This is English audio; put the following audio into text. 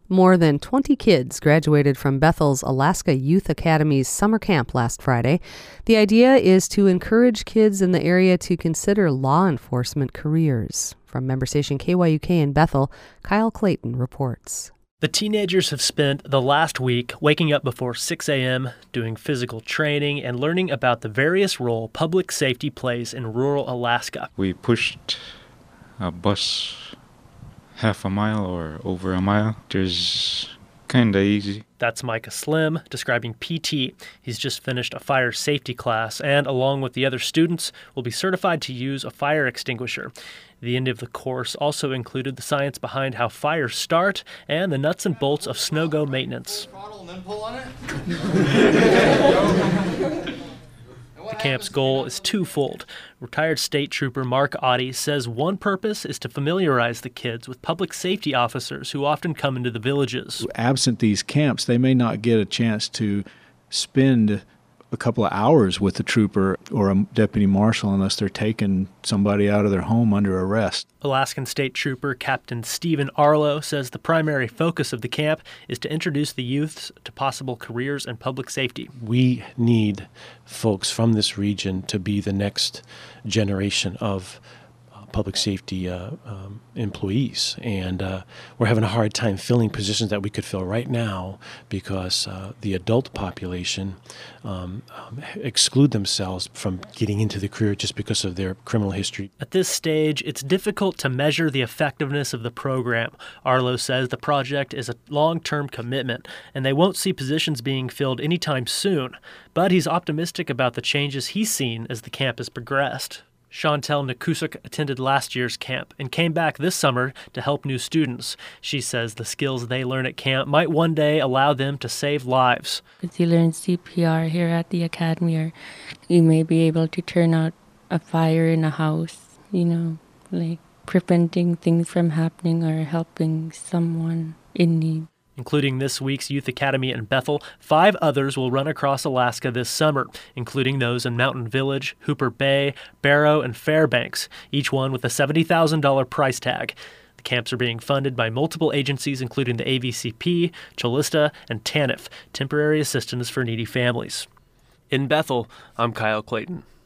More than 20 kids graduated from Bethel's Alaska Youth Academy's summer camp last Friday. The idea is to encourage kids in the area to consider law enforcement careers. From member station KYUK in Bethel, Kyle Clayton reports. The teenagers have spent the last week waking up before 6 a.m., doing physical training, and learning about the various role public safety plays in rural Alaska. We pushed a bus half a mile or over a mile. There's kind of easy. That's Micah Slim describing PT. He's just finished a fire safety class and, along with the other students, will be certified to use a fire extinguisher. The end of the course also included the science behind how fires start and the nuts and bolts of snow-go maintenance. The camp's goal is twofold. Retired State Trooper Mark Oddie says one purpose is to familiarize the kids with public safety officers who often come into the villages. Absent these camps, they may not get a chance to spend a couple of hours with a trooper or a deputy marshal unless they're taking somebody out of their home under arrest. Alaskan State Trooper Captain Stephen Arlo says the primary focus of the camp is to introduce the youths to possible careers in public safety. We need folks from this region to be the next generation of public safety employees, and we're having a hard time filling positions that we could fill right now because the adult population exclude themselves from getting into the career just because of their criminal history. At this stage, it's difficult to measure the effectiveness of the program. Arlo says the project is a long-term commitment, and they won't see positions being filled anytime soon, but he's optimistic about the changes he's seen as the camp has progressed. Chantel Nakusuk attended last year's camp and came back this summer to help new students. She says the skills they learn at camp might one day allow them to save lives. Because you learn CPR here at the academy, or you may be able to turn out a fire in a house, like preventing things from happening or helping someone in need. Including this week's Youth Academy in Bethel, 5 others will run across Alaska this summer, including those in Mountain Village, Hooper Bay, Barrow, and Fairbanks, each one with a $70,000 price tag. The camps are being funded by multiple agencies, including the AVCP, Chalista, and TANF, Temporary Assistance for Needy Families. In Bethel, I'm Kyle Clayton.